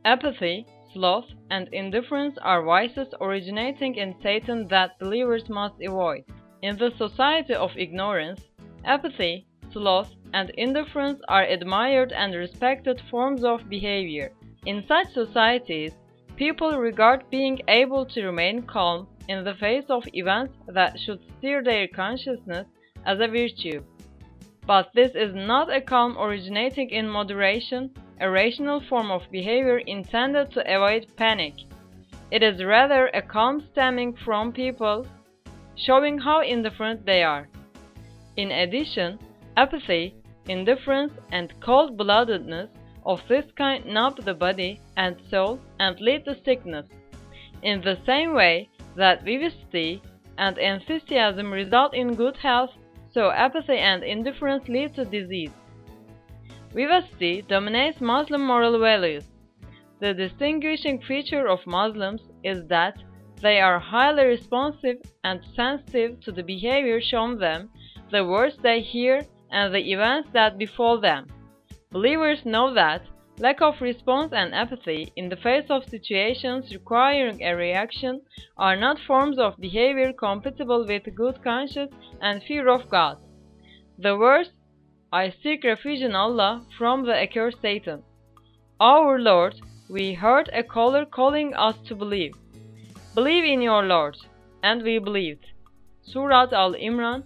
Apathy, sloth, and indifference are vices originating in Satan that believers must avoid. In the society of ignorance, apathy, sloth, and indifference are admired and respected forms of behavior. In such societies, people regard being able to remain calm in the face of events that should stir their consciousness as a virtue. But this is not a calm originating in moderation, a rational form of behavior intended to avoid panic. It is rather a calm stemming from people showing how indifferent they are. In addition, apathy, indifference, and cold-bloodedness of this kind numb the body and soul and lead to sickness. In the same way that vivacity and enthusiasm result in good health, so apathy and indifference lead to disease. Vivacity dominates Muslim moral values. The distinguishing feature of Muslims is that they are highly responsive and sensitive to the behavior shown them, the words they hear, and the events that befall them. Believers know that lack of response and apathy in the face of situations requiring a reaction are not forms of behavior compatible with good conscience and fear of God. The verse, "I seek refuge in Allah from the accursed Satan." Our Lord, we heard a caller calling us to believe. Believe in your Lord, and we believed. Surat Al-Imran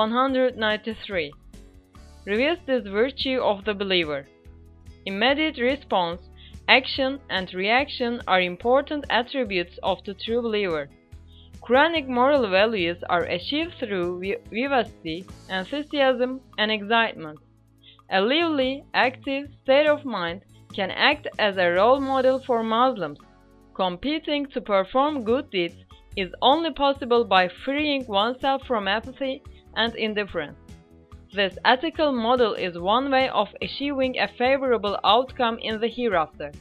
193 reveals this virtue of the believer. Immediate response, action, and reaction are important attributes of the true believer. Quranic moral values are achieved through vivacity, enthusiasm, and excitement. A lively, active state of mind can act as a role model for Muslims. Competing to perform good deeds is only possible by freeing oneself from apathy and indifference. This ethical model is one way of achieving a favorable outcome in the hereafter.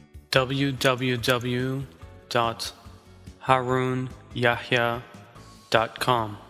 www.harunyahya.com